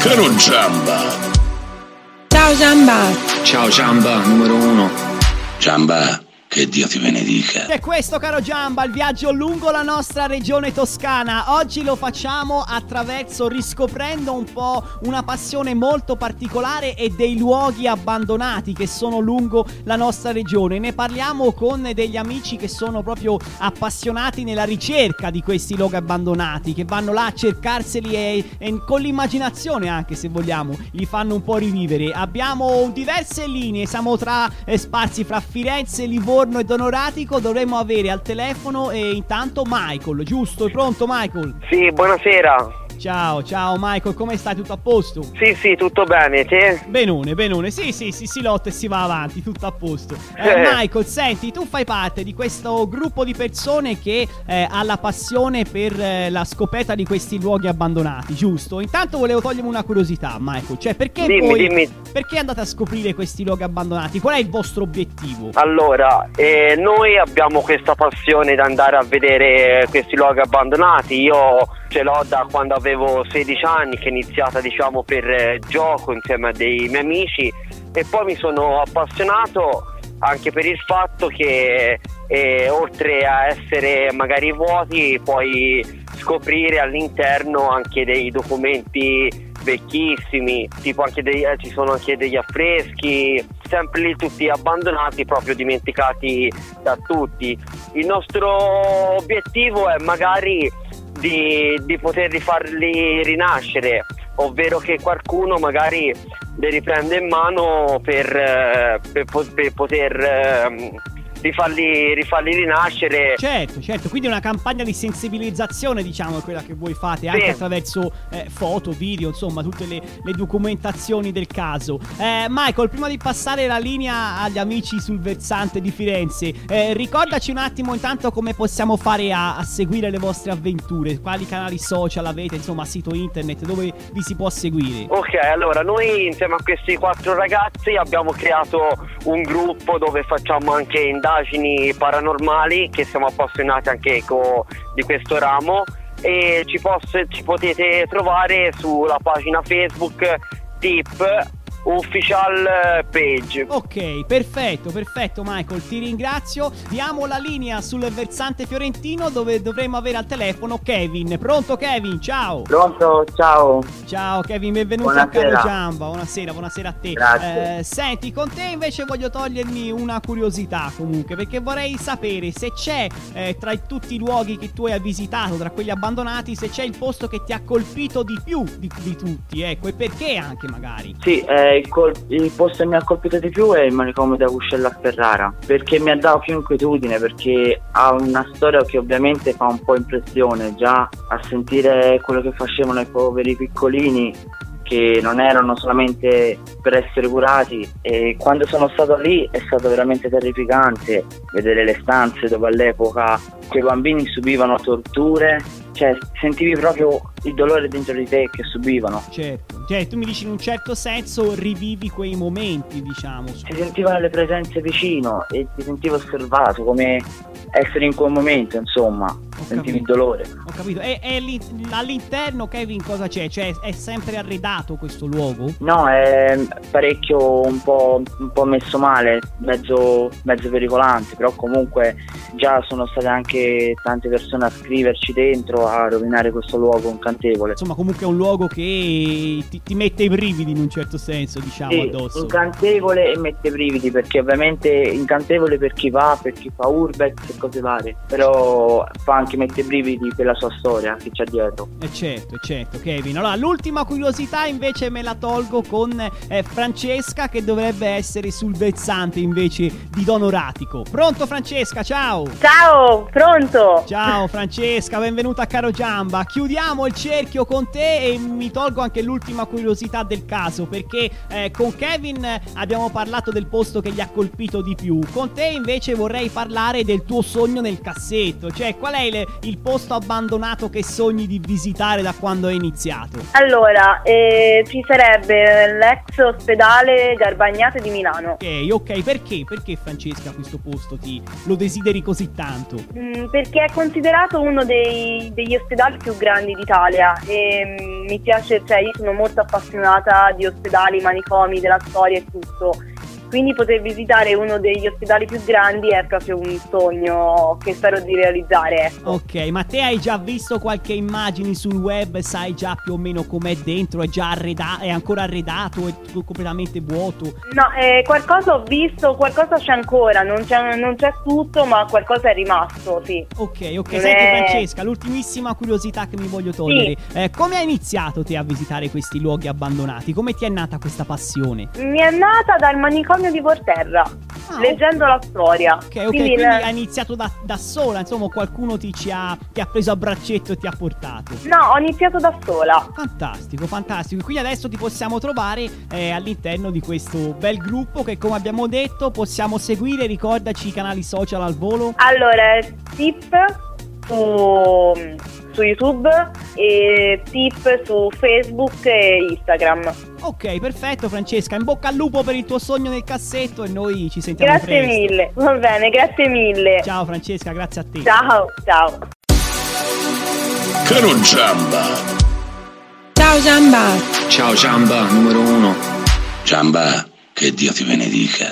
Caro Giamba. Ciao Giamba. Ciao Giamba, numero 1. Giamba, che Dio ti benedica. E questo, caro Giamba, il viaggio lungo la nostra regione toscana. Oggi lo facciamo attraverso, riscoprendo un po' una passione molto particolare e dei luoghi abbandonati che sono lungo la nostra regione. Ne parliamo con degli amici che sono proprio appassionati nella ricerca di questi luoghi abbandonati, che vanno là a cercarseli e con l'immaginazione, anche se vogliamo, li fanno un po' rivivere. Abbiamo diverse linee, siamo sparsi fra Firenze, Livorno e Donoratico. Dovremmo avere al telefono intanto Michael, giusto? È pronto Michael? Sì, buonasera. Ciao Michael, come stai? Tutto a posto? Sì, tutto bene, te? Benone, sì, si lotta e si va avanti, tutto a posto. Michael, senti, tu fai parte di questo gruppo di persone che ha la passione per la scoperta di questi luoghi abbandonati, giusto? Intanto volevo togliermi una curiosità, Michael, cioè perché Dimmi. Perché andate a scoprire questi luoghi abbandonati? Qual è il vostro obiettivo? Allora, noi abbiamo questa passione di andare a vedere questi luoghi abbandonati. Io ce l'ho da quando avevo 16 anni, che è iniziata diciamo per gioco insieme a dei miei amici, e poi mi sono appassionato anche per il fatto che oltre a essere magari vuoti puoi scoprire all'interno anche dei documenti vecchissimi, tipo anche ci sono anche degli affreschi, sempre lì tutti abbandonati, proprio dimenticati da tutti. Il nostro obiettivo è magari di poterli farli rinascere, ovvero che qualcuno magari li riprende in mano per poter rifarli rinascere. Certo, quindi una campagna di sensibilizzazione, diciamo, è quella che voi fate, anche attraverso foto, video, insomma, tutte le documentazioni del caso. Michael, prima di passare la linea agli amici sul versante di Firenze, ricordaci un attimo intanto come possiamo fare a seguire le vostre avventure, quali canali social avete, insomma, sito internet, dove vi si può seguire? Ok, allora noi insieme a questi 4 ragazzi abbiamo creato un gruppo dove facciamo anche indagini paranormali, che siamo appassionati anche di questo ramo, e ci potete trovare sulla pagina Facebook Tip Official Page. Ok, perfetto Michael, ti ringrazio. Diamo la linea sul versante fiorentino, dove dovremo avere al telefono Kevin. Pronto Kevin? Ciao. Pronto, ciao Kevin, benvenuto. Buonasera. A Caro Giamba. Buonasera a te. Grazie. Senti, con te invece voglio togliermi una curiosità comunque, perché vorrei sapere se c'è tra tutti i luoghi che tu hai visitato, tra quelli abbandonati, se c'è il posto che ti ha colpito di più di tutti, ecco, e perché anche magari. Sì, il posto che mi ha colpito di più è il manicomio da Uscella a Ferrara, perché mi ha dato più inquietudine, perché ha una storia che ovviamente fa un po' impressione, già a sentire quello che facevano i poveri piccolini, che non erano solamente per essere curati, e quando sono stato lì è stato veramente terrificante vedere le stanze dove all'epoca quei bambini subivano torture, cioè sentivi proprio il dolore dentro di te che subivano. Certo, cioè tu mi dici in un certo senso rivivi quei momenti, diciamo. Si sentivano le presenze vicino e ti sentivo osservato, come essere in quel momento, insomma. Sentivi il dolore. Ho capito. E all'interno, Kevin, cosa c'è? Cioè è sempre arredato questo luogo? No, è parecchio un po' messo male, mezzo pericolante, però comunque già sono state anche tante persone a scriverci dentro, a rovinare questo luogo incantevole. Insomma, comunque è un luogo che ti mette i brividi in un certo senso, diciamo, sì, addosso. Incantevole e mette brividi, perché ovviamente incantevole per chi va, per chi fa urbex e cose varie, però fa anche mette brividi per la sua storia che c'è dietro. Certo, Kevin. Allora, l'ultima curiosità invece me la tolgo con Francesca, che dovrebbe essere sul versante invece di Donoratico. Pronto Francesca, ciao! Ciao, pronto! Ciao Francesca, benvenuta a Caro Giamba. Chiudiamo il cerchio con te e mi tolgo anche l'ultima curiosità del caso, perché con Kevin abbiamo parlato del posto che gli ha colpito di più. Con te invece vorrei parlare del tuo sogno nel cassetto, cioè qual è il posto abbandonato che sogni di visitare da quando hai iniziato? Allora, ci sarebbe l'ex ospedale Garbagnate di Milano. Ok, perché Francesca questo posto lo desideri così tanto? Perché è considerato uno dei degli ospedali più grandi d'Italia e mi piace, cioè io sono molto appassionata di ospedali, manicomi, della storia e tutto. Quindi poter visitare uno degli ospedali più grandi è proprio un sogno che spero di realizzare, ecco. Ok, ma te hai già visto qualche immagine sul web? Sai già più o meno com'è dentro? È già arredato? È ancora arredato? È completamente vuoto? No, qualcosa ho visto, qualcosa c'è ancora, non c'è tutto, ma qualcosa è rimasto, sì. Ok, senti Francesca, l'ultimissima curiosità che mi voglio togliere. Sì. Come hai iniziato te a visitare questi luoghi abbandonati? Come ti è nata questa passione? Mi è nata dal manicomio di Porterra, leggendo la storia. Ok, quindi hai iniziato da sola, insomma qualcuno ti ha preso a braccetto e ti ha portato. No, ho iniziato da sola. Fantastico. Quindi adesso ti possiamo trovare all'interno di questo bel gruppo che, come abbiamo detto, possiamo seguire. Ricordaci i canali social al volo. Allora, Tip su YouTube e Tip su Facebook e Instagram. Ok, perfetto Francesca, in bocca al lupo per il tuo sogno nel cassetto e noi ci sentiamo presto. Grazie mille, va bene, grazie mille. Ciao Francesca, grazie a te. Ciao. Caro Giamba. Ciao Giamba. Ciao Giamba, numero 1. Giamba, che Dio ti benedica.